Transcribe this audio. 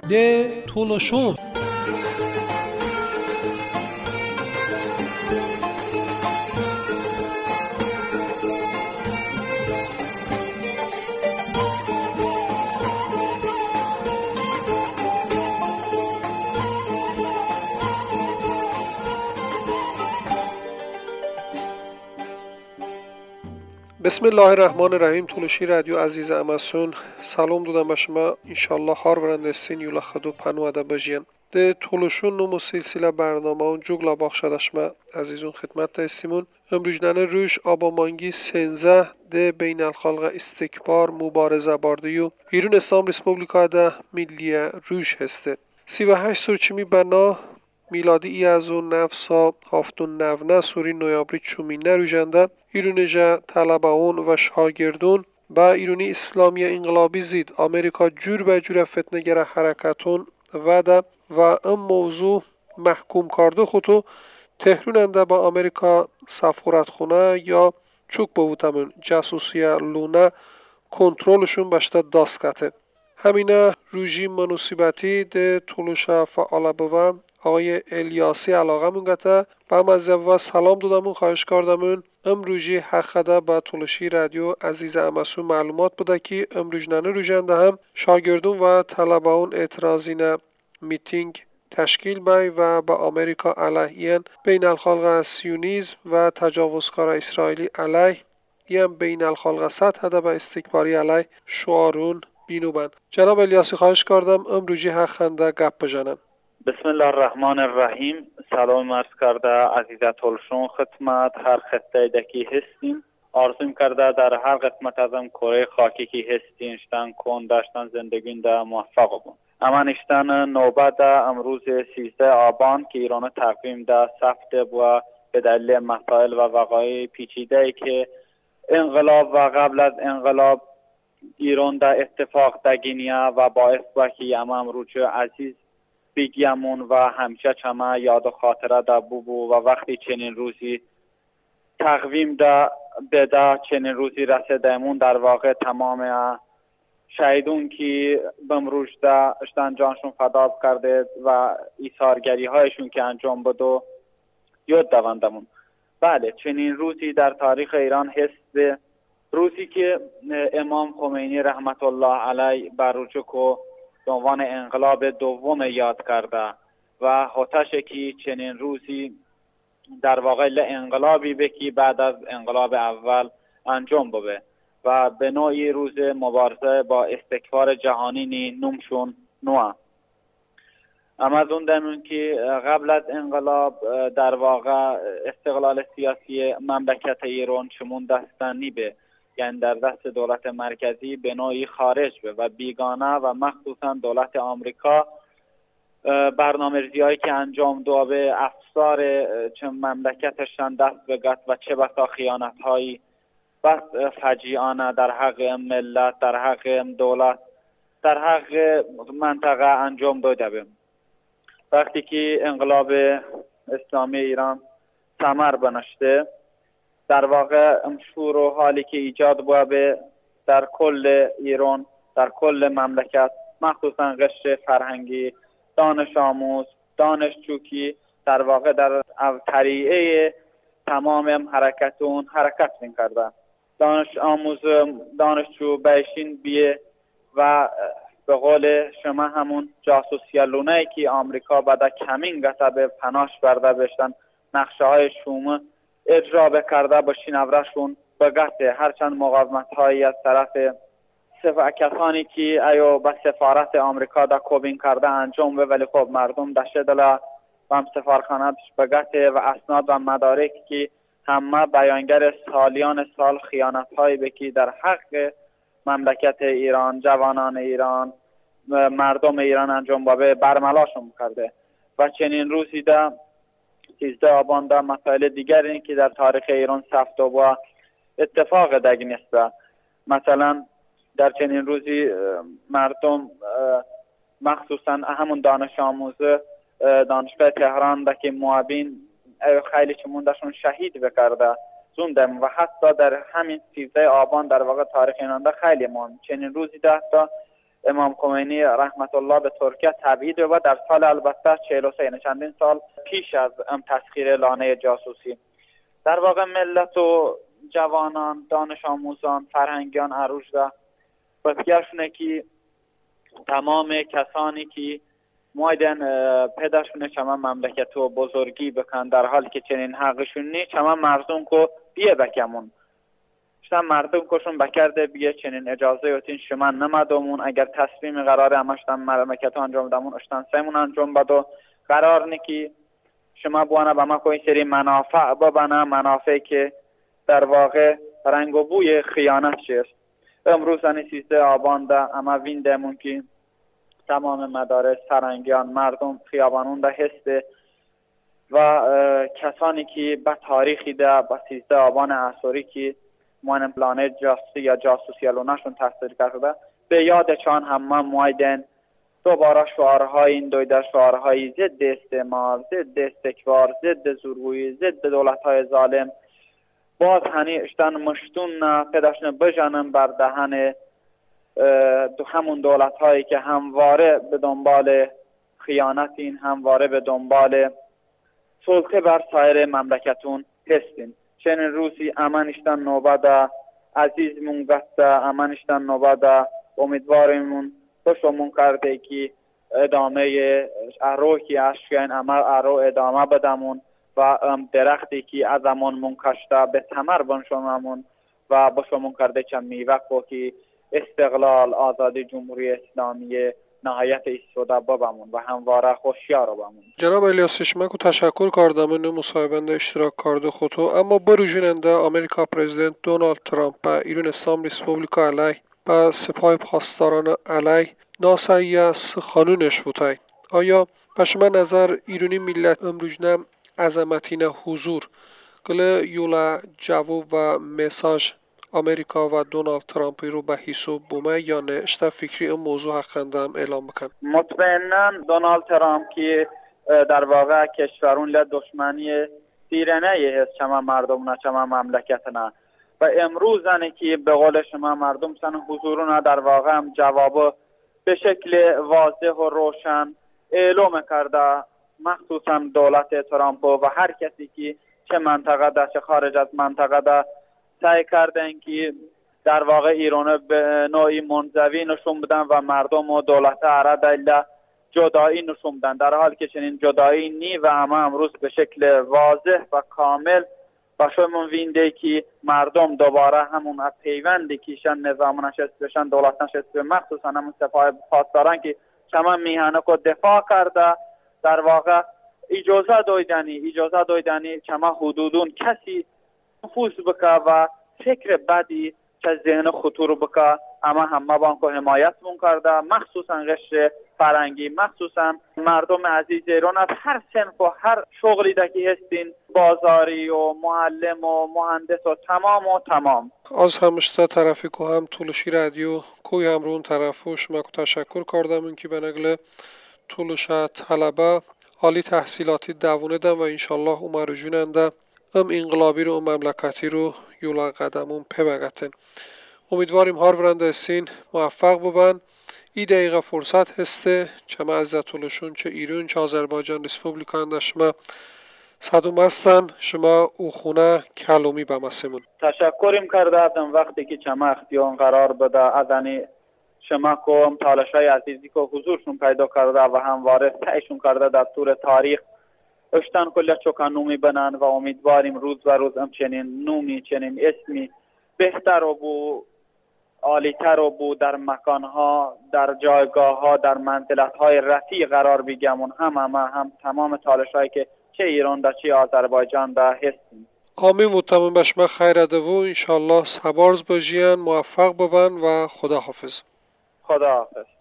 ده تولوشون. بسم الله الرحمن الرحیم. تولوشی رادیو عزیز اماسون سلام دادم به شما. انشالله هر ورنده استین یولا خدو پنواده بجین ده تولوشون نمو سلسله برنامه اون جوگلا باخشده شما عزیزون خدمت تا استیمون امروجنانه روش آبامانگی سنزه ده بین الخلق استکبار مبارزه باردیو ایرون اسلام ریسپوبلیکا ده ملیه روش هسته 38 سرچمی بنا میلادی ای از اون نفسا هافتون نونه سوری نویابری چومینه روژنده ایرونجا طلباون و شاگردون با ایرونی اسلامی انقلابی زید امریکا جور به جور فتنگر حرکتون و ام موضوع محکوم کرده خودو تهروننده با امریکا سفارتخونه یا چوک بودمون جاسوسی لونه کنترلشون بشته دست کته همینه رژیم منوسیبتی ده طولوش فعال بوام آقای الیاسی علاقه مونگته با مزه سلام دادمون خواهش کردمون امروزی حقده با طولوشی رادیو عزیز اماسو معلومات بوده که امروزنانه روژنده هم شاگردون و طلباون اعتراضین میتینگ تشکیل بای و با امریکا علیه بین الخلق سیونیزم و تجاوزکار اسرائیلی علیه یم بین الخلق سطح ده با استکباری علیه شعارون بینوبن. جناب الیاسی خواهش کردم امروزی حقنده گپ بجنن. بسم الله الرحمن الرحیم. سلام عرض کرده عزیزه تولشون خدمت هر خطه دکی هستیم. آرزوم کرده در هر قسمت ازم کره خاکی که هستین شتن کن داشتن زندگین ده موفق بود. اما نشتن نوبت ده امروز 13 آبان که ایران تقویم ده سفته و به دلیل مسائل و وقایع پیچیده ای که انقلاب و قبل از انقلاب ایران ده اتفاق دگینیه و باعث با که امروز عزیز بگیمون و همیشه چما یاد و خاطره دا بو و وقتی چنین روزی تقویم دا بده چنین روزی رسیدمون در واقع تمام شهیدون که بمروز دا اشتن جانشون فدا کرده و ایثارگری هایشون که انجام بده یاد دوندمون. بله چنین روزی در تاریخ ایران هست، روزی که امام خمینی رحمت الله علیه بر رجوع به عنوان انقلاب دوم یاد کرده و هوتش که چنین روزی در واقع انقلابی بکی بعد از انقلاب اول انجام بده و به نوعی روز مبارزه با استکبار جهانی نومشون نوع. اما از اون دمون که قبل از انقلاب در واقع استقلال سیاسی مملکت ایران چمون دستنی به یعنی در دست دولت مرکزی به نوعی خارج به و بیگانه و مخصوصا دولت آمریکا برنامه‌ریزی هایی که انجام داده به افسار چه مملکتشان دست بگت و چه بسا خیانت هایی بس فجیعانه در حق ملت، در حق دولت، در حق منطقه انجام داده به. وقتی که انقلاب اسلامی ایران ثمر بنشته در واقع شور و حالی که ایجاد بود در کل ایران، در کل مملکت، مخصوصا قشر فرهنگی، دانش آموز، دانشجو که در واقع در طریقه تمام حرکتون حرکت می‌کرده. دانش آموز، دانشجو بیشین بیه و به قول شما همون جاسوسی لونه که آمریکا بعد کمین گته به پناش برده بشتن نقشه های شومه اجرا بکرده باشین اورشون بگته هرچند مقاومت هایی از طرف کسانی که ایو به سفارت آمریکا دا کوبین کرده انجام به ولی خب مردم دشته دلا و هم سفارخانه بگته و اسناد و مدارک که همه بیانگر سالیان سال خیانت هایی بکی در حق مملکت ایران، جوانان ایران، مردم ایران انجام به برملاشون کرده و چنین روزی دا 13 آبان دا مسائل دیگری که در تاریخ ایران ثبت و اتفاق دگی نیست. مثلا در چنین روزی مردم مخصوصا همون دانش آموز دانشگاه تهران دا که معاون خیلی چموندشون شهید بکرده زوندم و حتی در همین 13 آبان در واقع تاریخ ایران دا خیلی مهم چنین روزی دا حتی امام خمینی رحمت الله به ترکیه تبعید و در سال البته 43 چندین سال پیش از تسخیر لانه جاسوسی. در واقع ملت و جوانان، دانش آموزان، فرهنگیان عروج ده بسیارشونه که تمام کسانی که مایدن پدرشونه چما مملکت و بزرگی بکن در حالی که چنین حقشون نی چما مردم کو بیه بکمون شما مردم کشون بکرده بیه چنین اجازه یوتین شما نمدومون اگر تصمیم قراره همشتن مملکت انجام دامون اشتن سیمون انجام بدو قرار نی شما بوانا با ما کوئی سری منافع ببنه منافع که در واقع رنگ و بوی خیانت شد. امروز 13 آبان ده اما ویندمون که تمام مدارس فرهنگیان مردم خیابانون ده هسته و کسانی که به تاریخی ده با 13 آبان عصری که موان پلانه جاسوسی یا جاسوسی لونشون تحصیل کرده به یاد چان همه مویدن دوباره شعارهای این دویده شعارهای ضد استعمار، ضد استکبار، ضد زورگویی، ضد دولت‌های ظالم باز هنی اشتن مشتون پداشن بجانن بر دهن همون دولت‌هایی که همواره به دنبال خیانتین، همواره به دنبال سلطه بر سایر مملکتون هستین. چنین روزی امنشتن نوبادا عزیز منگسته امنشتن نوبادا امیدوارمون خوشمون کرده که ادامه ارو که اشکین ارو ادامه بدمون و درختی که از امون منکشته به ثمر بنشونمون و بشمون کرده چند میوه که استقلال آزادی جمهوری اسلامی نهایت ایستاده ببمون و همواره خوشیار بمون. جناب الیاس شمکو تشکر کردم اینو مصاحبنده اشتراک کرده خودتو اما بروژیننده آمریکا پرزیدنت دونالد ترامپ ایران اسلام ریسپوبلیکا علیه و سپاه پاسداران علیه ناسایه سخانونش بودای. آیا به شما نظر ایرانی ملت امروزنه عظمتین حضور گله یولا جواب و مساج امریکا و دونالد ترامپی رو به حساب بومه یا نه اشتا فکری این موضوع حقنده هم اعلام بکن؟ مطمئنا دونالد ترامپ که در واقع کشورون ل دشمنی سیرنه هست چما مردم نه چما مملکت نه و امروزنه که به قول شما مردم سن حضورونه در واقع هم جواب به شکل واضح و روشن اعلام کرده مخصوصا دولت ترامپ و هر کسی که چه منطقه ده چه خارج از منطقه ده سعی کردن که در واقع ایران به نوعی منزوی نشون بدن و مردم و دولت عرب جدایی نشون بدن در حالی که چنین جدایی نی و همه امروز به شکل واضح و کامل و شما وینده که مردم دوباره همون از پیوندی کیشن نظام نشست بشن دولت نشست مخصوصا همون سپاه پاسداران که شما میهنه که دفاع کرده در واقع اجازه دویدنی چما حدودون کسی نفوذ بکه و فکر بدی که ذهن خطور بکه اما همه بانکو حمایت مون کرده مخصوصا قشر فرنگی مخصوصا مردم عزیز ایران از هر صنف و هر شغلی دکی هستین بازاری و معلم و مهندس و تمام از همشتا طرفی که هم طولشی رادیو کوی هم رون طرفو شما که تشکر کردم این که به نقل طولش طلبه حالی تحصیلاتی دوونه دم و انشالله اومرو جوننده هم انقلابی رو مملکتی رو یولا قدمون پبگتن. امیدواریم هار ورنده استین موفق ببن. ای دقیقه فرصت هسته چه معزتولشون چه ایران چه آذربایجان ریسپوبلیکان ده شما صدوم هستن شما او خونه کلومی بمسمون. تشکریم کرده ازم وقتی که چما اختیان قرار بده ازنی شما کم تالشای عزیزی که حضورشون پیدا کرده و همواره سعیشون کرده در طور تاریخ اشتن کل چوکان نومی بنن و امیدواریم روز و روز چنین نومی چنین اسمی بهتر و بو عالیتر و بو در مکانها در جایگاهها در منزلت‌های رفیع قرار بگیمون هم تمام تالشایی که چه ایران ده چه آذربایجان ده هستیم. آمین و تمام بشما خیر ده و انشالله سبارز بجین موفق ببن و خدا حافظ. خدا حافظ.